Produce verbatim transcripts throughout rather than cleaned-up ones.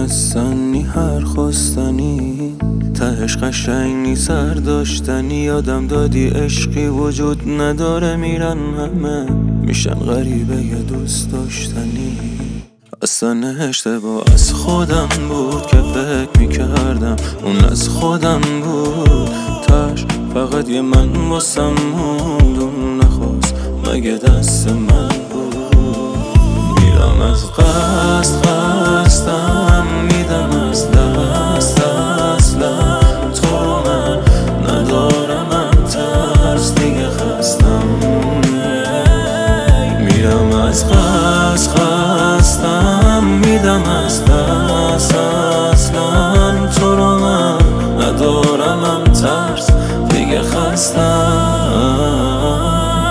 هستنی هر خواستنی تهش قشنگی سر داشتنی. یادم دادی عشقی وجود نداره، میرن همه میشن غریبه یه دوست داشتنی. اصلا اشتباه از خودم بود که فکر میکردم اون از خودم بود. تاش فقط یه من واسم موند، اون نخواست مگه دست من بود. میرم از قصد قصدم میدم از دست اصلا تو رو من ندارم، من ترس دیگه خستم. میرم از قصد قصدم میدم از دست اصلا تو رو من ندارم، من ترس دیگه خستم.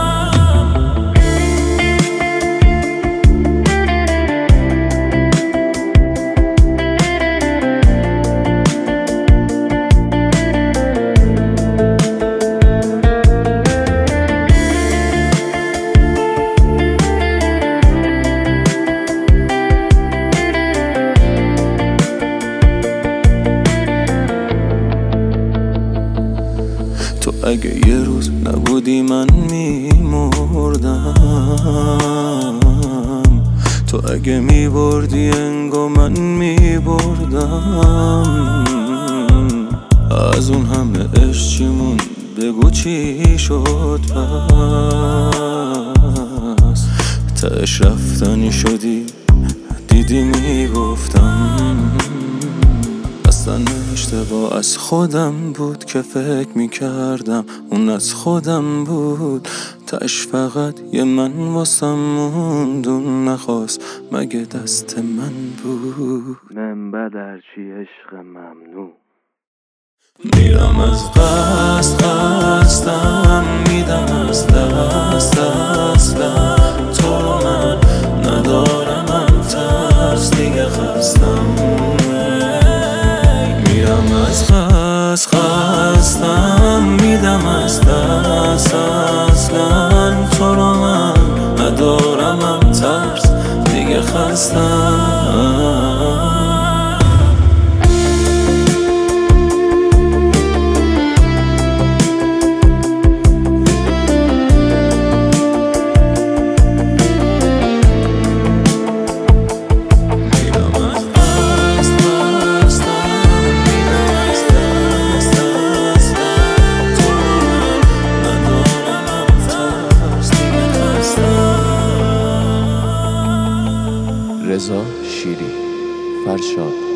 تو اگه یه روز نبودی من میمردم، تو اگه میبردی انگار من میبردم. از اون همه عشق چی موند بگو چی شد پس؟ تهش رفتنی شدی دیدی میگفتم. اصلا اشتباه از خودم بود که فکر میکردم اون از خودم بود. تاش فقط یه من واسم موند، اون نخواست مگه دست من بود. من بدرچی عشق ممنوع. میرم از قصد قصدم میدم از دست اصلا تو رو من ندارم، من ترس دیگه خستم. میرم از قصد قصدم میدم از دست اصلا تو رو من ندارم، من ترس دیگه خستم. رضا شیری، فرشاد